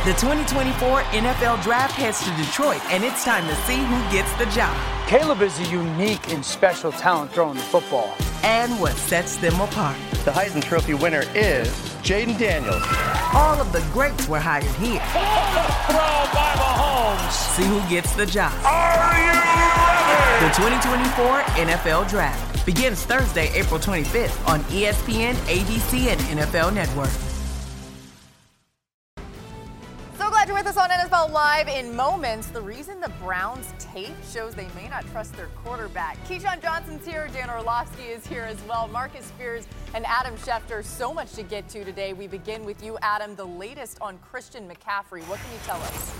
The 2024 NFL Draft heads to Detroit, and it's time to see who gets the job. Caleb is a unique and special talent throwing the football. And what sets them apart. The Heisman Trophy winner is Jaden Daniels. All of the greats were hired here. Throw by Mahomes. See who gets the job. Are you ready? The 2024 NFL Draft begins Thursday, April 25th on ESPN, ABC, and NFL Network. Glad you're with us on NFL Live. In moments, the reason the Browns tape shows they may not trust their quarterback. Keyshawn Johnson's here, Dan Orlovsky is here as well, Marcus Spears and Adam Schefter. So much to get to today. We begin with you, Adam, the latest on Christian McCaffrey. What can you tell us?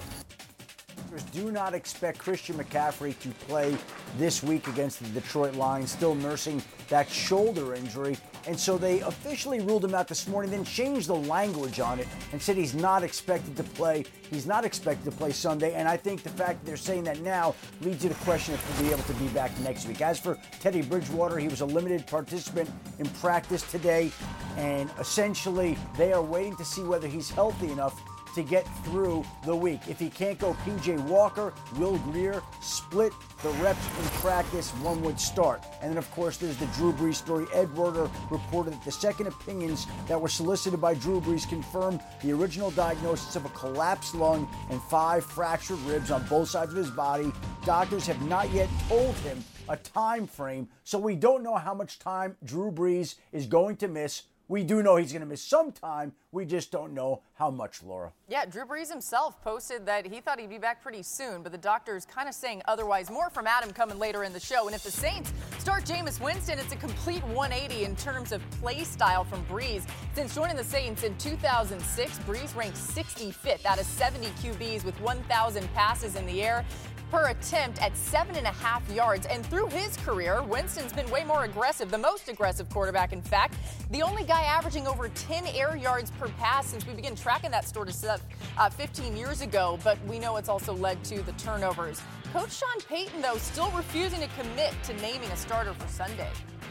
Do not expect Christian McCaffrey to play this week against the Detroit Lions, still nursing that shoulder injury. And so they officially ruled him out this morning, then changed the language on it and said he's not expected to play. He's not expected to play Sunday. And I think the fact that they're saying that now leads to the question if he'll be able to be back next week. As for Teddy Bridgewater, he was a limited participant in practice today. And essentially, they are waiting to see whether he's healthy enough to get through the week. If he can't go, PJ Walker, Will Grier split the reps in practice, one would start. And then, of course, there's the Drew Brees story. Ed Werder reported that the second opinions that were solicited by Drew Brees confirmed the original diagnosis of a collapsed lung and 5 fractured ribs on both sides of his body. Doctors have not yet told him a time frame, so we don't know how much time Drew Brees is going to miss. We do know he's going to miss some time. We just don't know how much, Laura. Yeah, Drew Brees himself posted that he thought he'd be back pretty soon, but the doctor's kind of saying otherwise. More from Adam coming later in the show. And if the Saints start Jameis Winston, it's a complete 180 in terms of play style from Brees. Since joining the Saints in 2006, Brees ranked 65th out of 70 QBs with 1,000 passes in the air per attempt at 7.5 yards. And through his career, Winston's been way more aggressive, the most aggressive quarterback, in fact. The only guy averaging over 10 air yards per pass since we began tracking that sort of stuff 15 years ago. But we know it's also led to the turnovers. Coach Sean Payton, though, still refusing to commit to naming a starter for Sunday.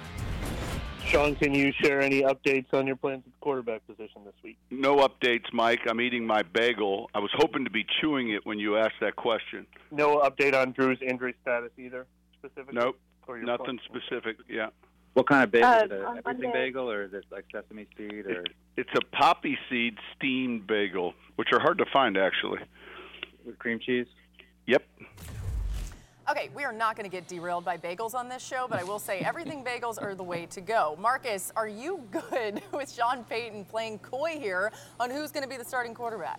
Sean, can you share any updates on your plans at the quarterback position this week? No updates, Mike. I'm eating my bagel. I was hoping to be chewing it when you asked that question. No update on Drew's injury status either, specifically? Nope, nothing specific, yeah. What kind of bagel? Is it an everything bagel, or is it like sesame seed? Or It's a poppy seed steamed bagel, which are hard to find, actually. With cream cheese? Yep. Okay, we are not going to get derailed by bagels on this show, but I will say everything bagels are the way to go. Marcus, are you good with Sean Payton playing coy here on who's going to be the starting quarterback?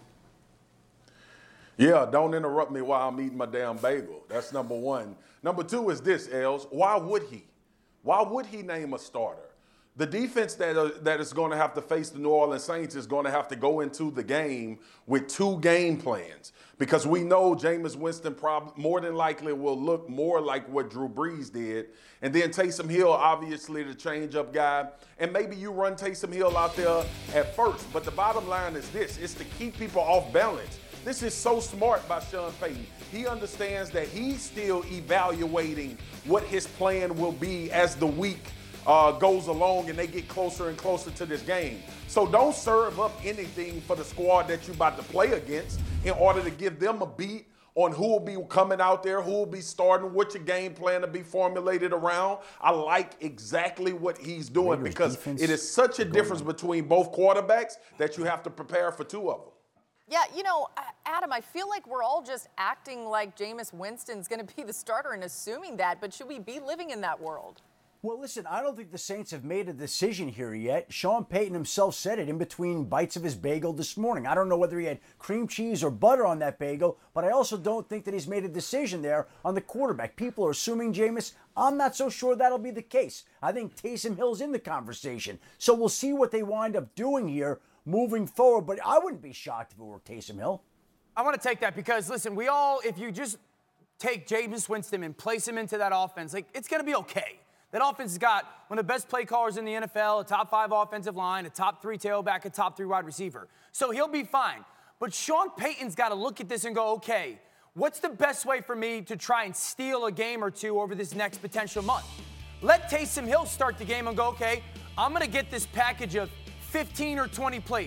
Yeah, don't interrupt me while I'm eating my damn bagel. That's number one. Number two is this, Els. Why would he? Why would he name a starter? The defense that is going to have to face the New Orleans Saints is going to have to go into the game with 2 game plans, because we know Jameis Winston more than likely will look more like what Drew Brees did. And then Taysom Hill, obviously the change-up guy. And maybe you run Taysom Hill out there at first. But the bottom line is this. It's to keep people off balance. This is so smart by Sean Payton. He understands that he's still evaluating what his plan will be as the week goes along and they get closer and closer to this game. So don't serve up anything for the squad that you're about to play against in order to give them a beat on who will be coming out there, who will be starting, what your game plan to be formulated around. I like exactly what he's doing because it is such a difference between both quarterbacks that you have to prepare for 2 of them. Yeah, you know, Adam, I feel like we're all just acting like Jameis Winston's going to be the starter and assuming that, but should we be living in that world? Well, listen, I don't think the Saints have made a decision here yet. Sean Payton himself said it in between bites of his bagel this morning. I don't know whether he had cream cheese or butter on that bagel, but I also don't think that he's made a decision there on the quarterback. People are assuming Jameis. I'm not so sure that'll be the case. I think Taysom Hill's in the conversation. So we'll see what they wind up doing here moving forward, but I wouldn't be shocked if it were Taysom Hill. I want to take that because, listen, if you just take Jameis Winston and place him into that offense, like, it's going to be okay. That offense has got one of the best play callers in the NFL, a top 5 offensive line, a top 3 tailback, a top 3 wide receiver. So he'll be fine. But Sean Payton's got to look at this and go, okay, what's the best way for me to try and steal a game or 2 over this next potential month? Let Taysom Hill start the game and go, okay, I'm going to get this package of 15 or 20 plays.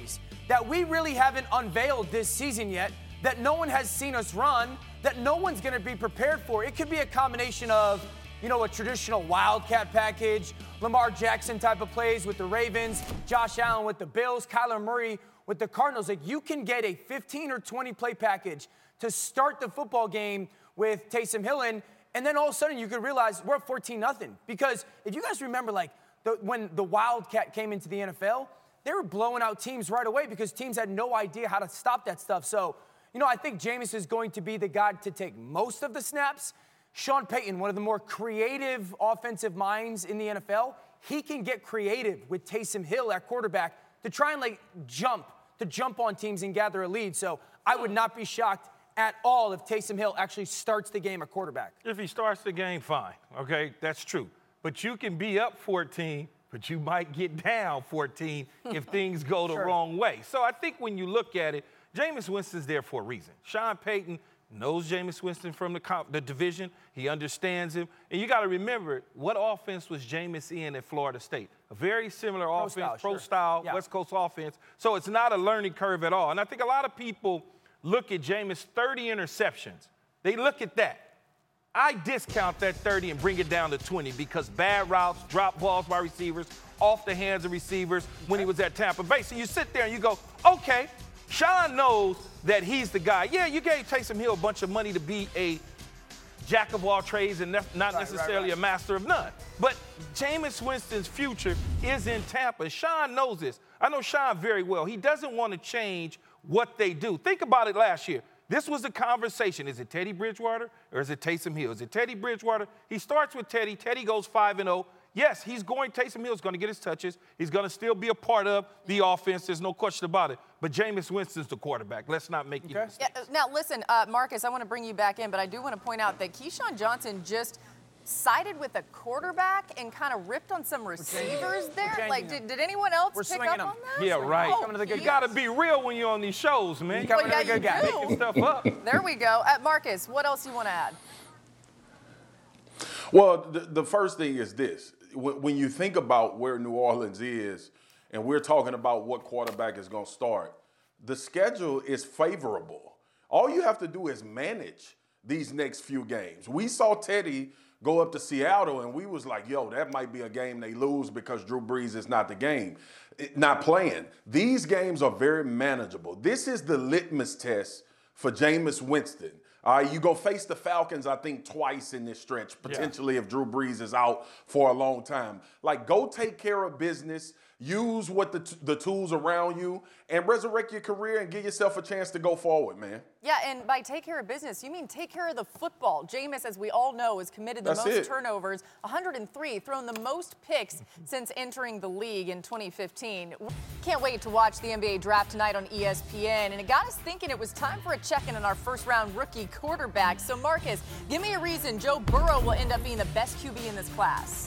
that we really haven't unveiled this season yet, that no one has seen us run, that no one's going to be prepared for. It could be a combination of, a traditional wildcat package, Lamar Jackson type of plays with the Ravens, Josh Allen with the Bills, Kyler Murray with the Cardinals. Like, you can get a 15 or 20 play package to start the football game with Taysom Hill in, and then all of a sudden you could realize we're up 14-0. Because if you guys remember, when the Wildcat came into the NFL, they were blowing out teams right away because teams had no idea how to stop that stuff. So, I think Jameis is going to be the guy to take most of the snaps. Sean Payton, one of the more creative offensive minds in the NFL, he can get creative with Taysom Hill at quarterback to try and jump on teams and gather a lead. So I would not be shocked at all if Taysom Hill actually starts the game at quarterback. If he starts the game, fine. Okay, that's true. But you can be up 14, but you might get down 14 if things go the wrong way. So I think when you look at it, Jameis Winston's there for a reason. Sean Payton knows Jameis Winston from the division. He understands him. And you got to remember, what offense was Jameis in at Florida State? A very similar offense, pro-style, West Coast offense. So it's not a learning curve at all. And I think a lot of people look at Jameis' 30 interceptions. They look at that. I discount that 30 and bring it down to 20 because bad routes, drop balls by receivers, off the hands of receivers when he was at Tampa Bay. So you sit there and you go, okay, Sean knows that he's the guy. Yeah, you gave Taysom Hill a bunch of money to be a jack of all trades and not necessarily a master of none. But Jameis Winston's future is in Tampa. Sean knows this. I know Sean very well. He doesn't want to change what they do. Think about it last year. This was the conversation. Is it Teddy Bridgewater or is it Taysom Hill? Is it Teddy Bridgewater? He starts with Teddy. Teddy goes 5-0. Yes, Taysom Hill's going to get his touches. He's going to still be a part of the offense. There's no question about it. But Jameis Winston's the quarterback. Let's not make any mistakes. Yeah, now, listen, Marcus, I want to bring you back in, but I do want to point out that Keyshawn Johnson just sided with a quarterback and kind of ripped on some receivers there. Did anyone else pick up on that? Yeah, right. You got to be real when you're on these shows, man. Well, yeah, you do. Making stuff up. There we go. Marcus, what else do you want to add? Well, the first thing is this. When you think about where New Orleans is, and we're talking about what quarterback is going to start, the schedule is favorable. All you have to do is manage these next few games. We saw Teddy go up to Seattle, and we was like, yo, that might be a game they lose because Drew Brees is not playing. These games are very manageable. This is the litmus test for Jameis Winston. You go face the Falcons, I think, twice in this stretch, potentially if Drew Brees is out for a long time. Go take care of business, use the tools around you, and resurrect your career and give yourself a chance to go forward, man. Yeah, and by take care of business, you mean take care of the football. Jameis, as we all know, has committed the most turnovers, 103, thrown the most picks since entering the league in 2015. Can't wait to watch the NBA draft tonight on ESPN, and it got us thinking it was time for a check-in on our first-round rookie quarterback. So, Marcus, give me a reason Joe Burrow will end up being the best QB in this class.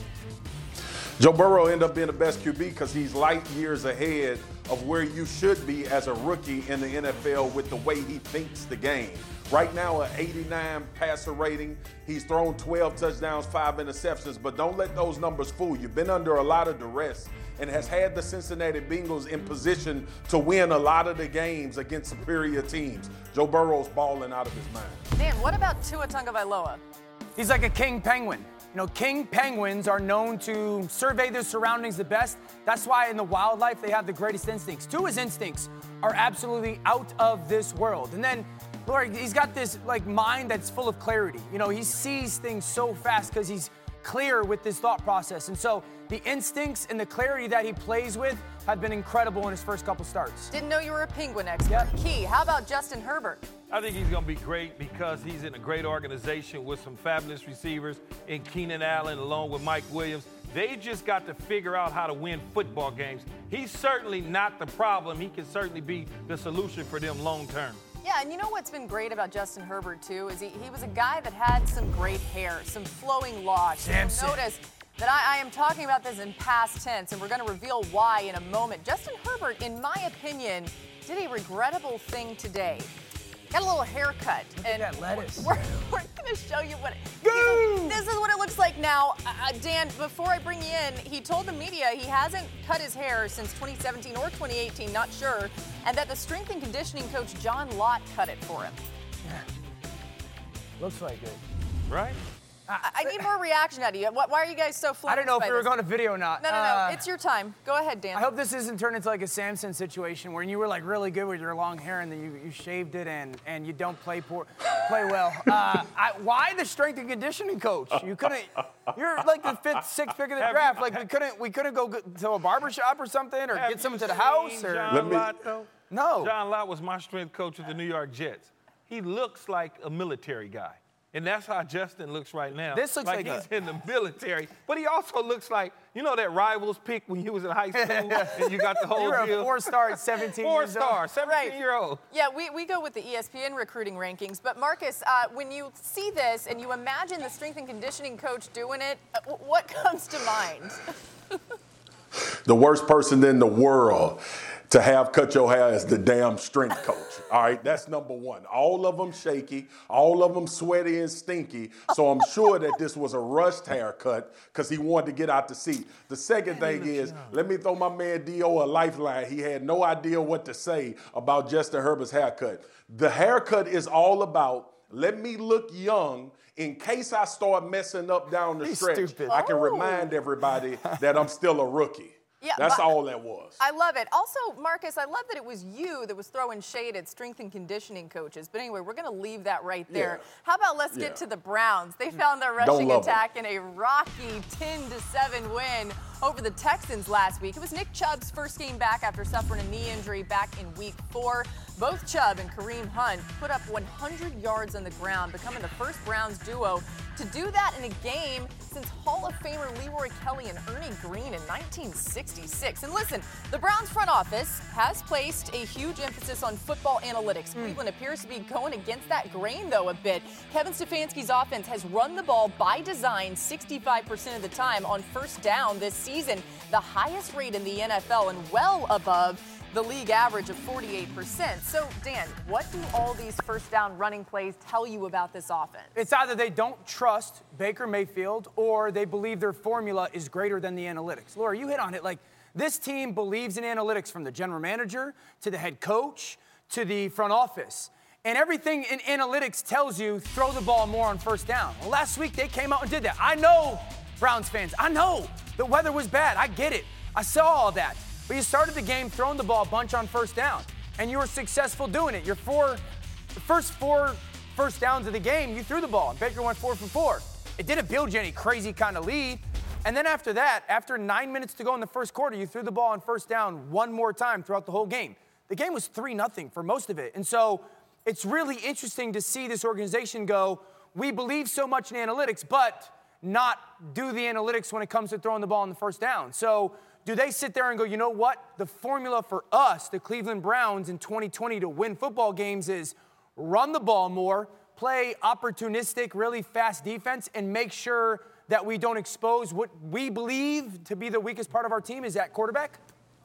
Joe Burrow ended up being the best QB because he's light years ahead of where you should be as a rookie in the NFL with the way he thinks the game. Right now, an 89 passer rating. He's thrown 12 touchdowns, 5 interceptions, but don't let those numbers fool you. Been under a lot of duress and has had the Cincinnati Bengals in position to win a lot of the games against superior teams. Joe Burrow's balling out of his mind. Man, what about Tua Tagovailoa? He's like a king penguin. King penguins are known to survey their surroundings the best. That's why in the wildlife they have the greatest instincts. Tua's instincts are absolutely out of this world. And then, Lord, he's got this mind that's full of clarity. He sees things so fast because he's clear with his thought process. And so the instincts and the clarity that he plays with have been incredible in his first couple starts. Didn't know you were a Penguin expert. Key, how about Justin Herbert? I think he's going to be great because he's in a great organization with some fabulous receivers in Keenan Allen along with Mike Williams. They just got to figure out how to win football games. He's certainly not the problem. He can certainly be the solution for them long term. Yeah, and you know what's been great about Justin Herbert, too, is he was a guy that had some great hair, some flowing locks. You'll notice that I am talking about this in past tense, and we're going to reveal why in a moment. Justin Herbert, in my opinion, did a regrettable thing today. Got a little haircut. Look at that lettuce. We're going going to show you what this is what it looks like now. Dan, before I bring you in, he told the media he hasn't cut his hair since 2017 or 2018, not sure, and that the strength and conditioning coach John Lott cut it for him. Yeah. Looks like it. Right? I need more reaction out of you. Why are you guys so flummoxed? I don't know if by we were this? going to video or not. No. It's your time. Go ahead, Dan. I hope this isn't turned into like a Samson situation where you were like really good with your long hair and then you shaved it and you don't play well. Why the strength and conditioning coach? You couldn't. You're like the 5th, 6th pick of the draft. Like we couldn't go to a barbershop or something or get someone to the house or. John Lott, though? No. John Lott was my strength coach with the New York Jets. He looks like a military guy. And that's how Justin looks right now. This looks like he's in the military. But he also looks like, you know that Rivals pick when you was in high school and you got the whole deal? You were a 4-star at 17 years old. 4-star, 17-year-old. Yeah, we go with the ESPN recruiting rankings. But, Marcus, when you see this and you imagine the strength and conditioning coach doing it, what comes to mind? The worst person in the world to have cut your hair is the damn strength coach. All right, that's number one. All of them shaky, all of them sweaty and stinky. So I'm sure that this was a rushed haircut because he wanted to get out the seat. The second thing is, let me throw my man D.O. a lifeline. He had no idea what to say about Justin Herbert's haircut. The haircut is all about, let me look young in case I start messing up down the stretch. Stupid. I can remind everybody that I'm still a rookie. Yeah, that's all that was. I love it. Also, Marcus, I love that it was you that was throwing shade at strength and conditioning coaches. But anyway, we're going to leave that right there. Yeah. How about let's get to the Browns? They found their rushing attack in a rocky 10-7 win over the Texans last week. It was Nick Chubb's first game back after suffering a knee injury back in week 4. Both Chubb and Kareem Hunt put up 100 yards on the ground, becoming the first Browns duo to do that in a game since Hall of Famer Leroy Kelly and Ernie Green in 1966. And listen, the Browns front office has placed a huge emphasis on football analytics. Cleveland appears to be going against that grain, though, a bit. Kevin Stefanski's offense has run the ball by design 65% of the time on first down this season, the highest rate in the NFL and well above the league average of 48%. So, Dan, what do all these first down running plays tell you about this offense? It's either they don't trust Baker Mayfield or they believe their formula is greater than the analytics. Laura, you hit on it. Like, this team believes in analytics from the general manager to the head coach to the front office. And everything in analytics tells you throw the ball more on first down. Well, last week they came out and did that. I know, Browns fans, I know the weather was bad. I get it. I saw all that. But you started the game throwing the ball a bunch on first down, and you were successful doing it. The first 4 first downs of the game, you threw the ball, and Baker went 4 for 4. It didn't build you any crazy kind of lead. And then after that, after 9 minutes to go in the first quarter, you threw the ball on first down one more time throughout the whole game. The game was 3-0 for most of it. And so it's really interesting to see this organization go, we believe so much in analytics, but not do the analytics when it comes to throwing the ball on the first down. So do they sit there and go, you know what? The formula for us, the Cleveland Browns in 2020 to win football games is run the ball more, play opportunistic, really fast defense, and make sure that we don't expose what we believe to be the weakest part of our team is at quarterback?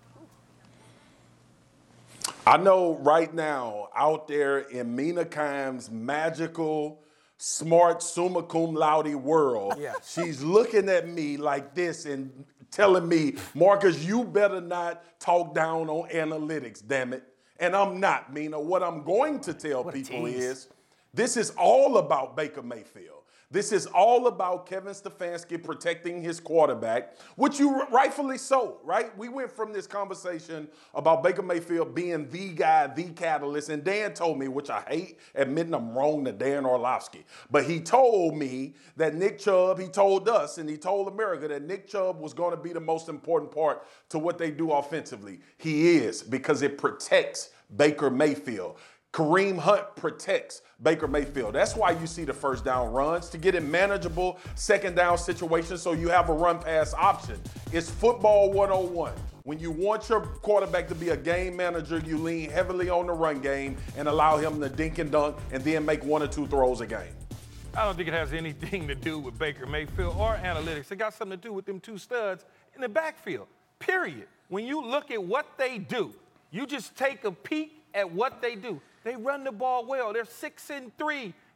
I know right now out there in Mina Kimes' magical, smart, summa cum laude world, she's looking at me like this and telling me, Marcus, you better not talk down on analytics, damn it. And I'm not, Mina. What I'm going to tell people is this is all about Baker Mayfield. This is all about Kevin Stefanski protecting his quarterback, which you rightfully so, right? We went from this conversation about Baker Mayfield being the guy, the catalyst, and Dan told me, which I hate admitting I'm wrong to Dan Orlovsky, but he told me that Nick Chubb, he told us and he told America that Nick Chubb was going to be the most important part to what they do offensively. He is, because it protects Baker Mayfield. Kareem Hunt protects Baker Mayfield. That's why you see the first down runs, to get in manageable second down situations so you have a run pass option. It's football 101. When you want your quarterback to be a game manager, you lean heavily on the run game and allow him to dink and dunk and then make 1 or 2 throws a game. I don't think it has anything to do with Baker Mayfield or analytics. It got something to do with them 2 studs in the backfield, period. When you look at what they do, you just take a peek at what they do. They run the ball well. They're 6-3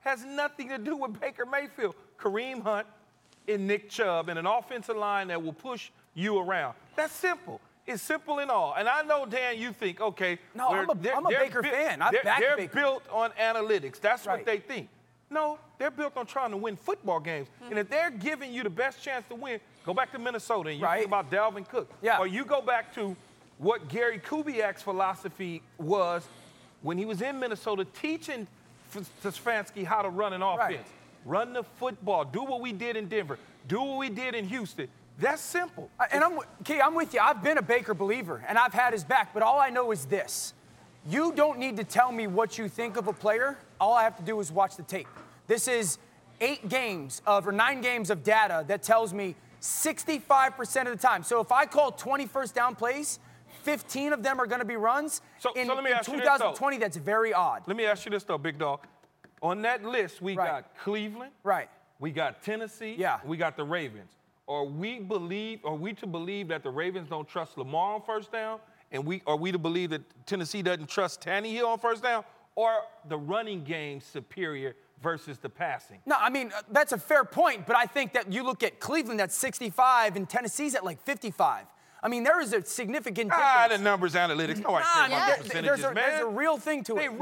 has nothing to do with Baker Mayfield. Kareem Hunt and Nick Chubb and an offensive line that will push you around. That's simple. It's simple and all. And I know, Dan, you think, okay. No, I'm a Baker fan. They're built on analytics. That's what they think. No, they're built on trying to win football games. And if they're giving you the best chance to win, go back to Minnesota and you think about Dalvin Cook. Yeah. Or you go back to what Gary Kubiak's philosophy was when he was in Minnesota teaching Stefanski how to run an offense. Run the football. Do what we did in Denver. Do what we did in Houston. That's simple. And I'm with you. I've been a Baker believer, and I've had his back. But all I know is this. You don't need to tell me what you think of a player. All I have to do is watch the tape. This is 9 games of data that tells me 65% of the time. So if I call 20 first down plays, 15 of them are going to be runs. In 2020, that's very odd. Let me ask you this, though, Big Dog. On that list, we got Cleveland. Right. We got Tennessee. Yeah. We got the Ravens. Are we to believe that the Ravens don't trust Lamar on first down? And are we to believe that Tennessee doesn't trust Tannehill on first down? Or the running game superior versus the passing? No, I mean, that's a fair point, but I think that you look at Cleveland, that's 65, and Tennessee's at like 55. I mean, there is a significant difference. The numbers analytics. No, I care about the percentages, there's a real thing to it.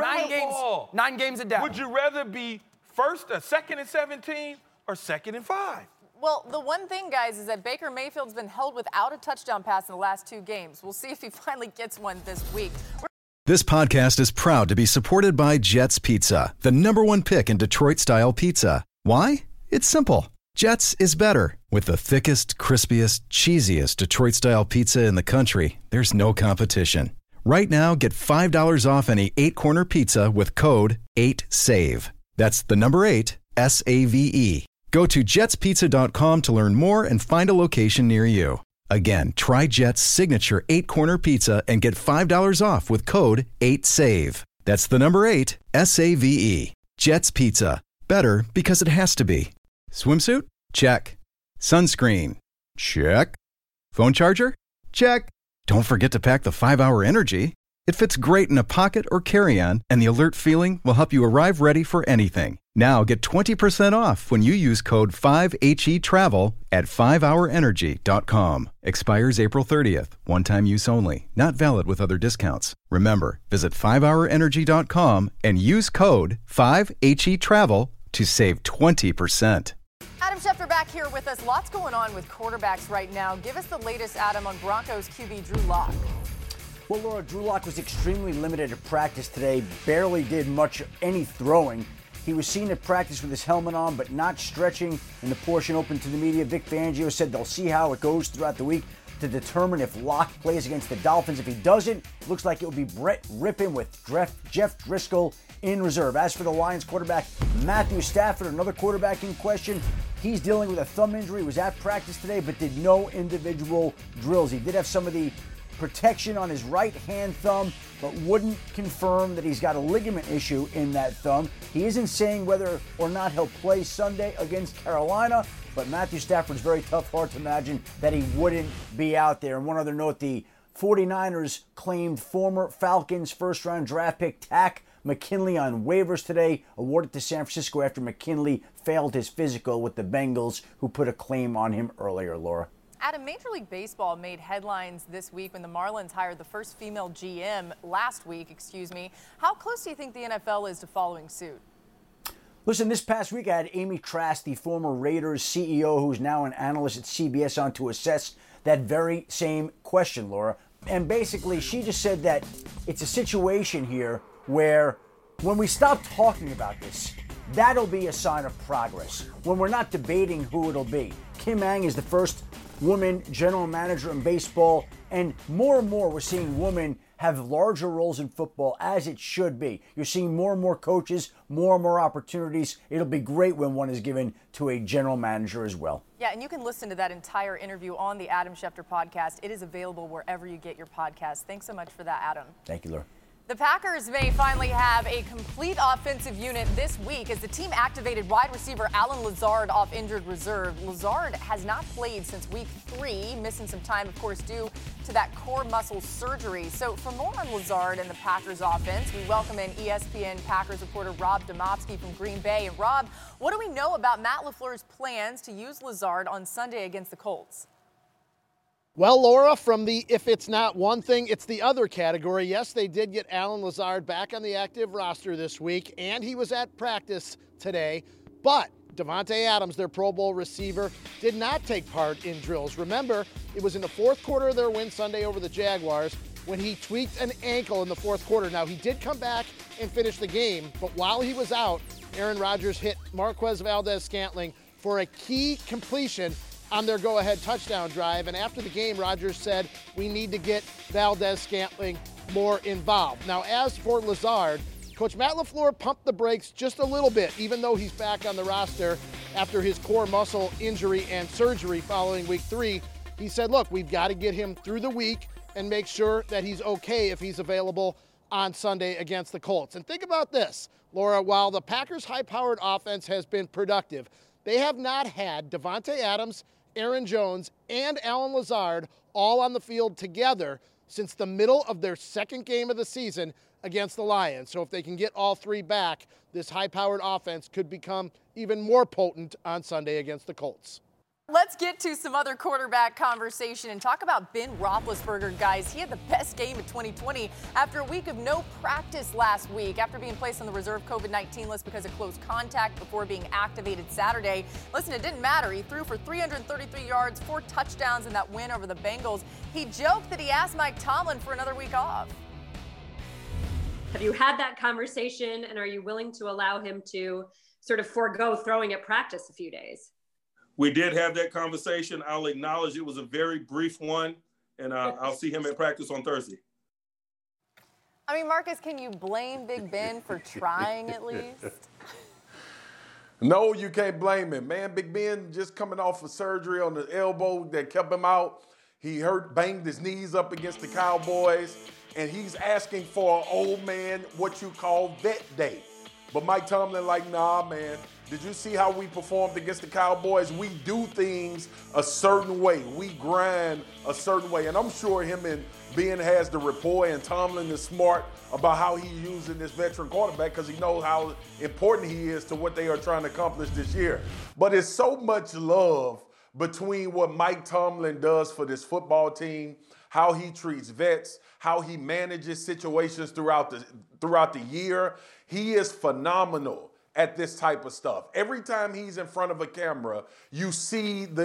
9 games a day. Would you rather be second and 17 or second and 5? Well, the one thing, guys, is that Baker Mayfield's been held without a touchdown pass in the last 2 games. We'll see if he finally gets one this week. This podcast is proud to be supported by Jets Pizza, the #1 pick in Detroit-style pizza. Why? It's simple. Jets is better. With the thickest, crispiest, cheesiest Detroit-style pizza in the country, there's no competition. Right now, get $5 off any 8-corner pizza with code 8SAVE. That's the number 8, S-A-V-E. Go to jetspizza.com to learn more and find a location near you. Again, try Jet's signature 8-corner pizza and get $5 off with code 8SAVE. That's the number 8, S-A-V-E. Jet's Pizza. Better because it has to be. Swimsuit? Check. Sunscreen? Check. Phone charger? Check. Don't forget to pack the 5-Hour Energy. It fits great in a pocket or carry-on, and the alert feeling will help you arrive ready for anything. Now get 20% off when you use code 5HETRAVEL at 5hourenergy.com. Expires April 30th. One-time use only. Not valid with other discounts. Remember, visit 5hourenergy.com and use code 5HETRAVEL to save 20%. Adam Schefter back here with us. Lots going on with quarterbacks right now. Give us the latest, Adam, on Broncos QB Drew Lock. Well, Laura, Drew Lock was extremely limited at practice today, barely did any throwing. He was seen at practice with his helmet on, but not stretching. In the portion open to the media, Vic Fangio said they'll see how it goes throughout the week to determine if Lock plays against the Dolphins. If he doesn't, it looks like it will be Brett Rippon with Jeff Driscoll in reserve. As for the Lions quarterback, Matthew Stafford, another quarterback in question, he's dealing with a thumb injury. He was at practice today, but did no individual drills. He did have some of the protection on his right hand thumb, but wouldn't confirm that he's got a ligament issue in that thumb. He isn't saying whether or not he'll play Sunday against Carolina, but Matthew Stafford's very tough, hard to imagine that he wouldn't be out there. And one other note, the 49ers claimed former Falcons first-round draft pick Tack McKinley on waivers today, awarded to San Francisco after McKinley failed his physical with the Bengals, who put a claim on him earlier, Laura. Adam, Major League Baseball made headlines this week when the Marlins hired the first female GM last week, How close do you think the NFL is to following suit? Listen, this past week I had Amy Trask, the former Raiders CEO, who's now an analyst at CBS, on to assess that very same question, Laura. And basically, she just said that it's a situation here where when we stop talking about this, that'll be a sign of progress. When we're not debating who it'll be. Kim Ng is the first woman general manager in baseball, and more we're seeing women have larger roles in football, as it should be. You're seeing more and more coaches, more and more opportunities. It'll be great when one is given to a general manager as well. Yeah, and you can listen to that entire interview on the Adam Schefter podcast. It is available wherever you get your podcasts. Thanks so much for that, Adam. Thank you, Laura. The Packers may finally have a complete offensive unit this week as the team activated wide receiver Allen Lazard off injured reserve. Lazard has not played since week 3, missing some time, of course, due to that core muscle surgery. So for more on Lazard and the Packers offense, we welcome in ESPN Packers reporter Rob Domofsky from Green Bay. And Rob, what do we know about Matt LaFleur's plans to use Lazard on Sunday against the Colts? Well, Laura, from the if it's not one thing, it's the other category. Yes, they did get Allen Lazard back on the active roster this week, and he was at practice today. But Davante Adams, their Pro Bowl receiver, did not take part in drills. Remember, it was in the fourth quarter of their win Sunday over the Jaguars when he tweaked an ankle in the fourth quarter. Now, he did come back and finish the game, but while he was out, Aaron Rodgers hit Marquez Valdes-Scantling for a key completion on their go-ahead touchdown drive. And after the game, Rodgers said, we need to get Valdes-Scantling more involved. Now, as for Lazard, Coach Matt LaFleur pumped the brakes just a little bit, even though he's back on the roster after his core muscle injury and surgery following week 3. He said, look, we've got to get him through the week and make sure that he's okay if he's available on Sunday against the Colts. And think about this, Laura, while the Packers' high-powered offense has been productive, they have not had Davante Adams, Aaron Jones, and Allen Lazard all on the field together since the middle of their second game of the season against the Lions. So if they can get all three back, this high-powered offense could become even more potent on Sunday against the Colts. Let's get to some other quarterback conversation and talk about Ben Roethlisberger, guys. He had the best game of 2020 after a week of no practice last week, after being placed on the reserve COVID-19 list because of close contact before being activated Saturday. Listen, it didn't matter. He threw for 333 yards, 4 touchdowns in that win over the Bengals. He joked that he asked Mike Tomlin for another week off. Have you had that conversation, and are you willing to allow him to sort of forego throwing at practice a few days? We did have that conversation. I'll acknowledge it was a very brief one, and I'll see him at practice on Thursday. I mean, Marcus, can you blame Big Ben for trying at least? No, you can't blame him, man. Big Ben just coming off of surgery on the elbow that kept him out. He banged his knees up against the Cowboys, and he's asking for an old man, what you call vet day. But Mike Tomlin like, nah, man. Did you see how we performed against the Cowboys? We do things a certain way. We grind a certain way. And I'm sure him and Ben has the rapport, and Tomlin is smart about how he's using this veteran quarterback because he knows how important he is to what they are trying to accomplish this year. But it's so much love between what Mike Tomlin does for this football team, how he treats vets, how he manages situations throughout the year. He is phenomenal at this type of stuff. Every time he's in front of a camera, you see him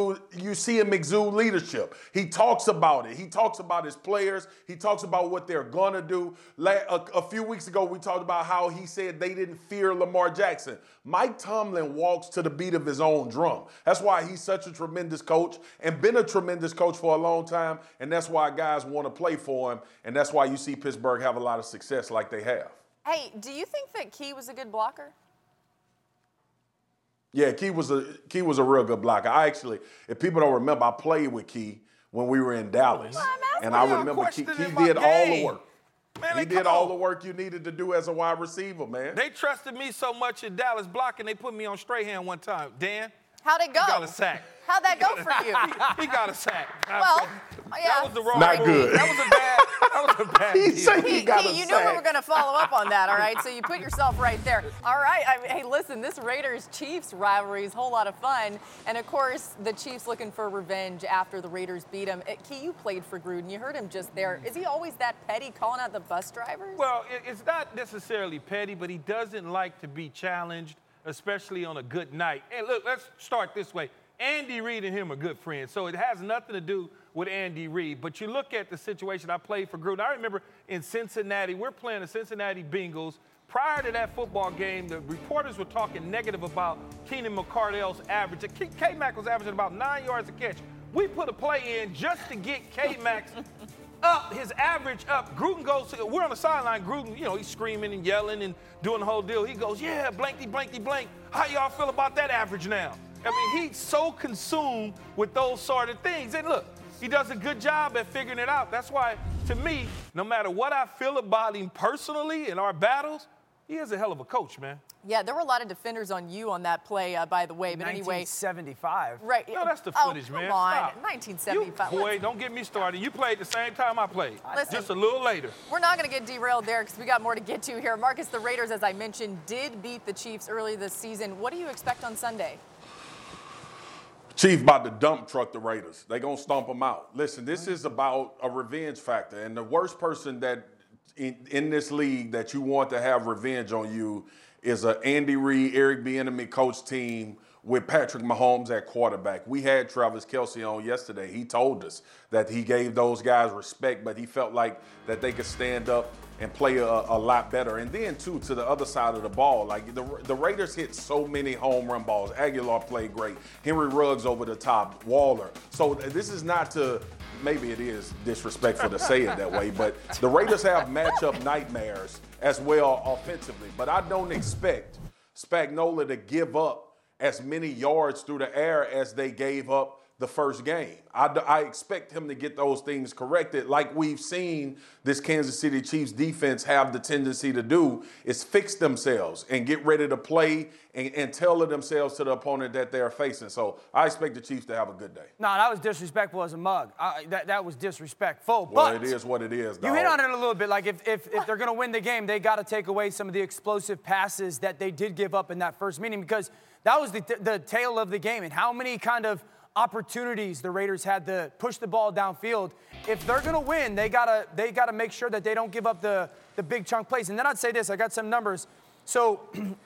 exude leadership. He talks about it. He talks about his players. He talks about what they're gonna do. A few weeks ago, we talked about how he said they didn't fear Lamar Jackson. Mike Tomlin walks to the beat of his own drum. That's why he's such a tremendous coach and been a tremendous coach for a long time, and that's why guys want to play for him, and that's why you see Pittsburgh have a lot of success like they have. Hey, do you think that Key was a good blocker? Yeah, Key was a real good blocker. If people don't remember, I played with Key when we were in Dallas. And I remember Key did all the work. Man, he did all the work you needed to do as a wide receiver, man. They trusted me so much in Dallas blocking, they put me on Strahan one time. Dan? How'd it go? He got a sack. How'd that go for you? He got a sack. Well, yeah. That was the wrong Not move. good. That was a bad He deal. said he got a You sack. knew we were going to follow up on that, all right? So you put yourself right there. All right. Hey, listen, this Raiders-Chiefs rivalry is a whole lot of fun. And, of course, the Chiefs looking for revenge after the Raiders beat them. Key, you played for Gruden. You heard him just there. Is he always that petty calling out the bus drivers? Well, it's not necessarily petty, but he doesn't like to be challenged, especially on a good night. And look, let's start this way. Andy Reid and him are good friends, so it has nothing to do with Andy Reid. But you look at the situation. I played for Gruden. I remember in Cincinnati, we're playing the Cincinnati Bengals. Prior to that football game, the reporters were talking negative about Keenan McCardell's average. K-Mac was averaging about 9 yards a catch. We put a play in just to get K-Mac up, his average up. Gruden goes, we're on the sideline. Gruden, he's screaming and yelling and doing the whole deal. He goes, yeah, blankety, blankety, blank. How y'all feel about that average now? I mean, he's so consumed with those sort of things. And look, He does a good job at figuring it out. That's why, to me, no matter what I feel about him personally in our battles, he is a hell of a coach, man. Yeah, there were a lot of defenders on you on that play, by the way. But 1975. Right. No, that's the footage, man. Come on. Stop. 1975. Boy, don't get me started. You played the same time I played, Listen, just a little later. We're not going to get derailed there because we got more to get to here. Marcus, the Raiders, as I mentioned, did beat the Chiefs early this season. What do you expect on Sunday? Chief about to dump truck the Raiders. They gonna stomp them out. Listen, this is about a revenge factor, and the worst person that in this league that you want to have revenge on you is a Andy Reid, Eric Bieniemy coach team with Patrick Mahomes at quarterback. We had Travis Kelce on yesterday. He told us that he gave those guys respect, but he felt like that they could stand up and play a lot better. And then, too, to the other side of the ball, like the Raiders hit so many home run balls. Aguilar played great. Henry Ruggs over the top. Waller. So this is not to, maybe it is disrespectful to say it that way, but the Raiders have matchup nightmares as well offensively. But I don't expect Spagnuolo to give up as many yards through the air as they gave up the first game. I expect him to get those things corrected like we've seen this Kansas City Chiefs defense have the tendency to do, is fix themselves and get ready to play and tailor themselves to the opponent that they're facing. So I expect the Chiefs to have a good day. No, that was disrespectful as a mug. That was disrespectful. Well, but it is what it is, dog. You hit on it a little bit. Like, if they're going to win the game, they got to take away some of the explosive passes that they did give up in that first meeting, because that was the tail of the game. And how many kind of opportunities the Raiders had to push the ball downfield. If they're going to win, they gotta make sure that they don't give up the big chunk plays. And then I'd say this, I got some numbers. So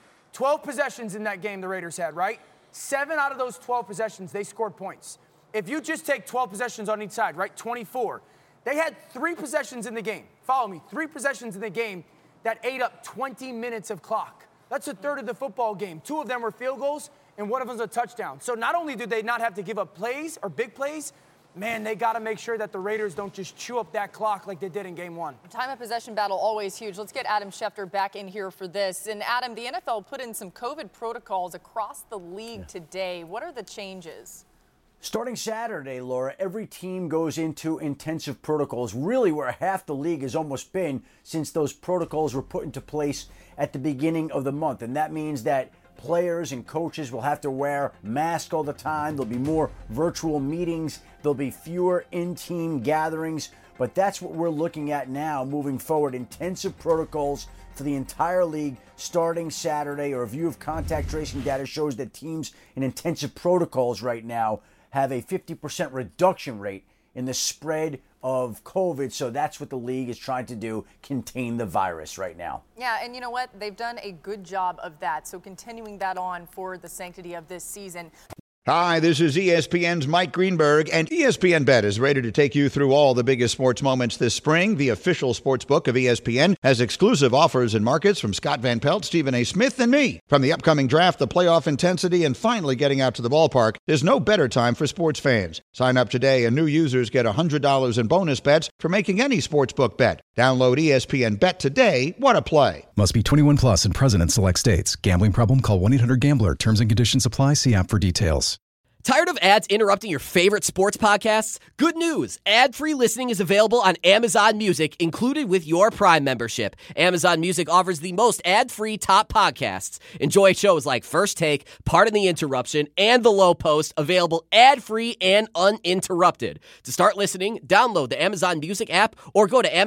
12 possessions in that game the Raiders had, right? 7 out of those 12 possessions, they scored points. If you just take 12 possessions on each side, right, 24, they had 3 possessions in the game. Follow me. 3 possessions in the game that ate up 20 minutes of clock. That's a third of the football game. 2 of them were field goals, and one of them's a touchdown. So not only do they not have to give up plays or big plays, man, they got to make sure that the Raiders don't just chew up that clock like they did in game 1. Time of possession battle, always huge. Let's get Adam Schefter back in here for this. And Adam, the NFL put in some COVID protocols across the league today. What are the changes? Starting Saturday, Laura, every team goes into intensive protocols, really where half the league has almost been since those protocols were put into place at the beginning of the month. And that means that players and coaches will have to wear masks all the time. There'll be more virtual meetings. There'll be fewer in-team gatherings. But that's what we're looking at now moving forward. Intensive protocols for the entire league starting Saturday. A review of contact tracing data shows that teams in intensive protocols right now have a 50% reduction rate in the spread of COVID. So that's what the league is trying to do, contain the virus right now. Yeah, and you know what? They've done a good job of that. So continuing that on for the sanctity of this season. Hi, this is ESPN's Mike Greenberg, and ESPN Bet is ready to take you through all the biggest sports moments this spring. The official sports book of ESPN has exclusive offers and markets from Scott Van Pelt, Stephen A. Smith, and me. From the upcoming draft, the playoff intensity, and finally getting out to the ballpark, there's no better time for sports fans. Sign up today, and new users get $100 in bonus bets for making any sportsbook bet. Download ESPN Bet today. What a play. Must be 21 plus and present in select states. Gambling problem? Call 1-800-GAMBLER. Terms and conditions apply. See app for details. Tired of ads interrupting your favorite sports podcasts? Good news! Ad-free listening is available on Amazon Music, included with your Prime membership. Amazon Music offers the most ad-free top podcasts. Enjoy shows like First Take, Pardon the Interruption, and The Low Post, available ad-free and uninterrupted. To start listening, download the Amazon Music app or go to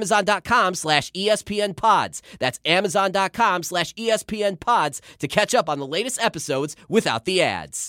amazon.com/ESPNpods. That's amazon.com/ESPNpods to catch up on the latest episodes without the ads.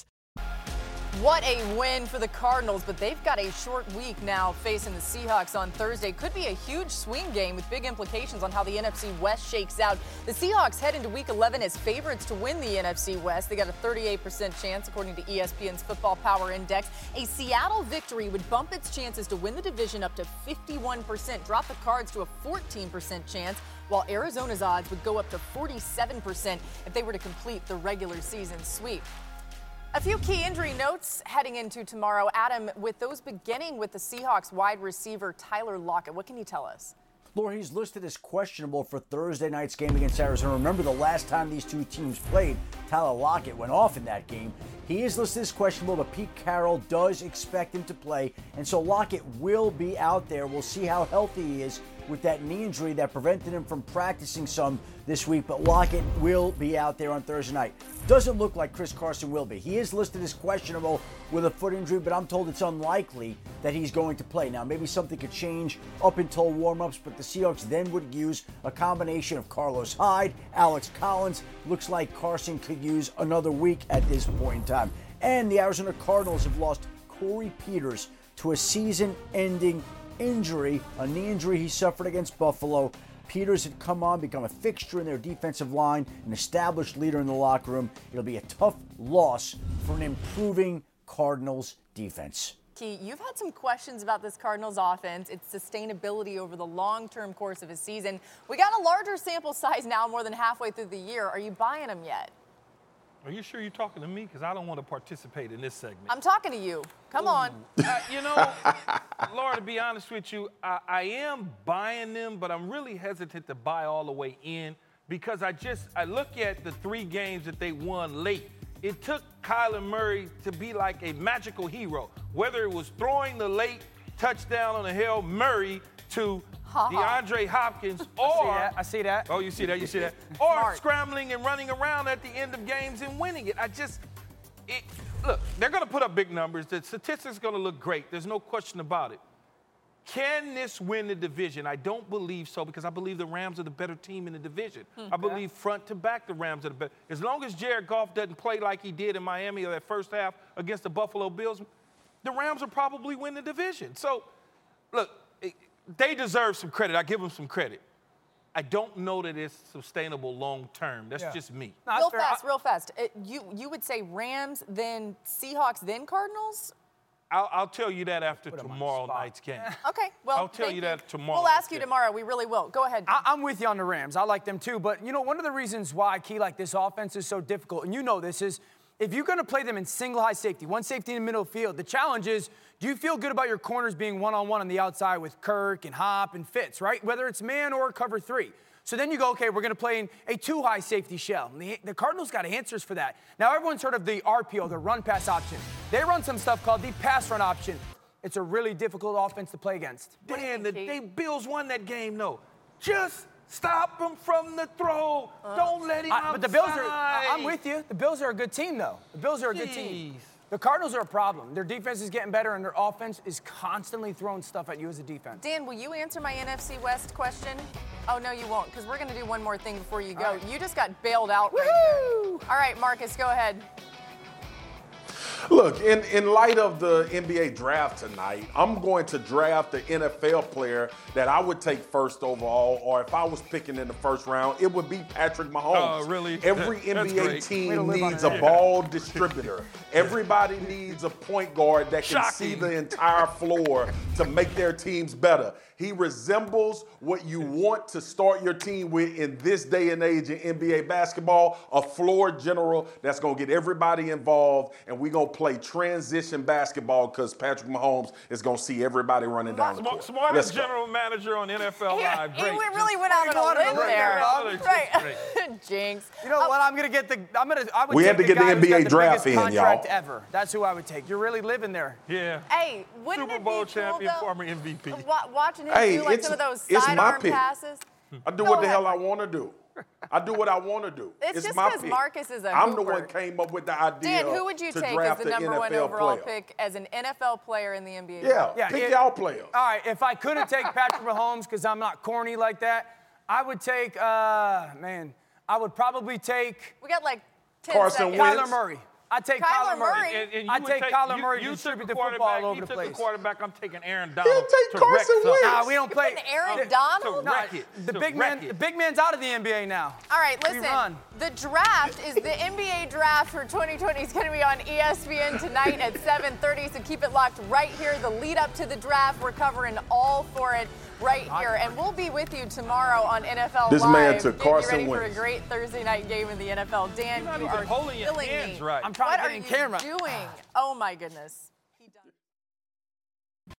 What a win for the Cardinals, but they've got a short week now facing the Seahawks on Thursday. Could be a huge swing game with big implications on how the NFC West shakes out. The Seahawks head into Week 11 as favorites to win the NFC West. They got a 38% chance, according to ESPN's Football Power Index. A Seattle victory would bump its chances to win the division up to 51%, drop the Cards to a 14% chance, while Arizona's odds would go up to 47% if they were to complete the regular season sweep. A few key injury notes heading into tomorrow. Adam, with those beginning with the Seahawks wide receiver Tyler Lockett, what can you tell us? Laura, he's listed as questionable for Thursday night's game against Arizona. Remember the last time these two teams played, Tyler Lockett went off in that game. He is listed as questionable, but Pete Carroll does expect him to play, and so Lockett will be out there. We'll see how healthy he is with that knee injury that prevented him from practicing some this week, but Lockett will be out there on Thursday night. Doesn't look like Chris Carson will be. He is listed as questionable with a foot injury, but I'm told it's unlikely that he's going to play. Now, maybe something could change up until warm-ups, but the Seahawks then would use a combination of Carlos Hyde, Alex Collins. Looks like Carson could use another week at this point in time. And the Arizona Cardinals have lost Corey Peters to a season-ending injury, a knee injury he suffered against Buffalo. Peters had come on, become a fixture in their defensive line, an established leader in the locker room. It'll be a tough loss for an improving Cardinals defense. Key, you've had some questions about this Cardinals offense, its sustainability over the long-term course of a season. We got a larger sample size now, more than halfway through the year. Are you buying them yet? Are you sure you're talking to me? Because I don't want to participate in this segment. I'm talking to you. Come on. Laura, to be honest with you, I am buying them, but I'm really hesitant to buy all the way in because I look at the 3 games that they won late. It took Kyler Murray to be like a magical hero, whether it was throwing the late touchdown on a Hail Murray to DeAndre Hopkins, or I see that. Oh, you see that? Or scrambling and running around at the end of games and winning it. Look, they're going to put up big numbers. The statistics are going to look great. There's no question about it. Can this win the division? I don't believe so because I believe the Rams are the better team in the division. I believe front to back the Rams are the better. As long as Jared Goff doesn't play like he did in Miami or that first half against the Buffalo Bills, the Rams will probably win the division. So, look, they deserve some credit. I give them some credit. I don't know that it's sustainable long term. That's just me. Real fast. You would say Rams, then Seahawks, then Cardinals? I'll tell you that after tomorrow night's game. Okay, well, I'll tell you that tomorrow. We'll ask you tomorrow. We really will. Go ahead. I'm with you on the Rams. I like them too. But, one of the reasons why, Key, like this offense is so difficult, and you know this, is if you're going to play them in single high safety, one safety in the middle of the field, the challenge is, do you feel good about your corners being one-on-one on the outside with Kirk and Hop and Fitz, right? Whether it's man or cover 3. So then you go, okay, we're going to play in a 2-high safety shell. And the Cardinals got answers for that. Now, everyone's heard of the RPO, the run-pass option. They run some stuff called the pass-run option. It's a really difficult offense to play against. Dan, the Bills won that game, though. Just stop him from the throw. Don't let him outside. But the Bills I'm with you. The Bills are a good team, though. The Bills are a good team. The Cardinals are a problem. Their defense is getting better, and their offense is constantly throwing stuff at you as a defense. Dan, will you answer my NFC West question? Oh, no, you won't, because we're going to do one more thing before you go. Right. You just got bailed out right there. All right, Marcus, go ahead. Look, in light of the NBA draft tonight, I'm going to draft the NFL player that I would take first overall, or if I was picking in the first round, it would be Patrick Mahomes. Oh, really? Every NBA team needs a ball distributor. Everybody needs a point guard that can see the entire floor to make their teams better. He resembles what you want to start your team with in this day and age in NBA basketball, a floor general that's going to get everybody involved, and we're going to play transition basketball because Patrick Mahomes is going to see everybody running down the court. Smartest general manager on NFL Live. Great. He really went out on a limb there. Right. Jinx. You know what? I'm going to get the – we had to get the NBA draft in, y'all. Ever. That's who I would take. You're really living there. Yeah. Hey, wouldn't Super Bowl champion, former MVP. Watching him do like some of those sidearm passes. I do what the hell I want to do. I do what I want to do. It's just my because pick. Marcus is a I'm hooper. the one came up with the idea. Dan, who would you take as the number one overall pick as an NFL player in the NBA? Yeah, pick y'all players. All right, if I couldn't take Patrick Mahomes because I'm not corny like that, I would take, I would probably take. We got like 10 Carson seconds. Wentz. Kyler Murray. I take Kyler Murray. And I take Kyler Murray to distribute the football all over the place. You took the quarterback. I'm taking Aaron Donald. You take Carson Wentz. Nah, we don't play. Aaron Donald? The big man's out of the NBA now. All right, listen. The draft is the NBA draft for 2020 is going to be on ESPN tonight at 7:30. So keep it locked right here. The lead up to the draft, we're covering all for it right here, and we'll be with you tomorrow on NFL this Live. Man took Carson ready Wentz. for a great Thursday night game in the NFL. Dan, you are holding your hands me. right. I'm trying to get in camera. What are you doing? Oh my goodness.